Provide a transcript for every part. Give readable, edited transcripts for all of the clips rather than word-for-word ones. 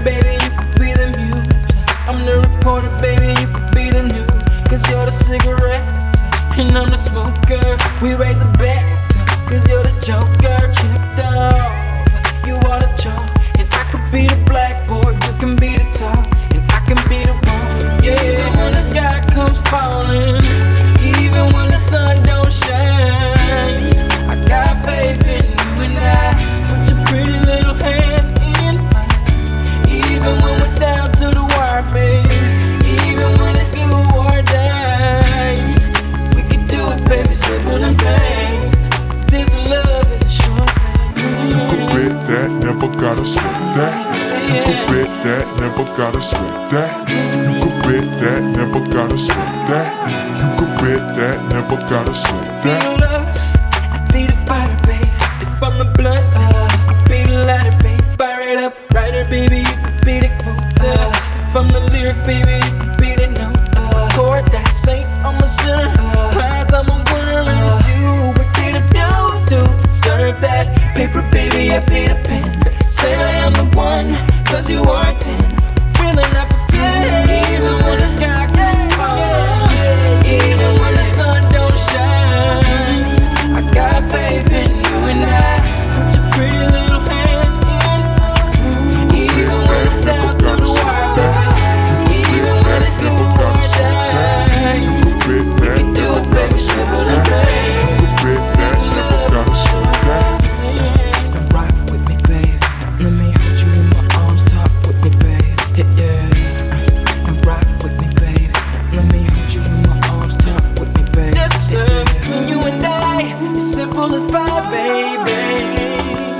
baby, you could be the muse. I'm the reporter, baby, you could be the news. Cause you're the cigarette, and I'm the smoker. We raise the bet, cause you're the joker. Chipped off, you are the chalk. And I could be the blackboard, you can be the top. And I can be the one, yeah. When the sky comes falling, even when the sun don't shine, I got faith in you and I. Just put your pretty little hand in mine. Even when we're down to the wire, baby. Even when it's do or die, we can do it, baby, simple and plain. This love is a short thing. You could bet that, never gotta sweat that. You could bet that, never gotta sweat that. You could bet that, never gotta sweat that. You could bet that, never gotta sweat that. Be the love, I be the fire, baby. If I'm the blunt, you could be the lighter, baby. Fire it up, writer, baby, you could be the quote. If I'm the lyric, baby, you could be the note. Chord that saint, I'm a sinner. Prize, I'm a winner, and it's you. What did I do to deserve that? Paper, baby, I be the pen. Say that I'm the one, cause you are a 10. Really not pretend. Even when the sky gets falling, even when the sun don't shine, I got faith in you and I. Just put your pretty little hand in mine. Even when I'm down to the wire, baby. Even when it do or die, we can do it, baby, simple and plain. This love is a short thing. Now rock with me, babe. Let me hold you in my arms, talk with me, babe. Yeah. Now rock with me, babe. Let me hold you in my arms, talk with me, babe. This love between you and I is simple as pie, baby.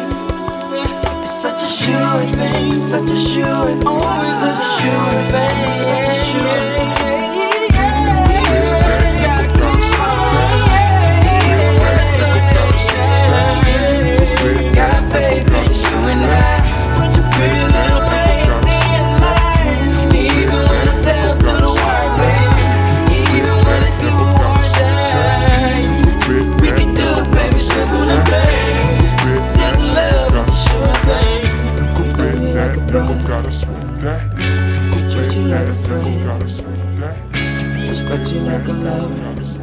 It's such a sure thing, it's such a sure thing. Oh, it's such a sure thing, it's such a sure thing. Never gotta sweat that. Treat you like a friend, Gotta sweat that. respect you like a lover.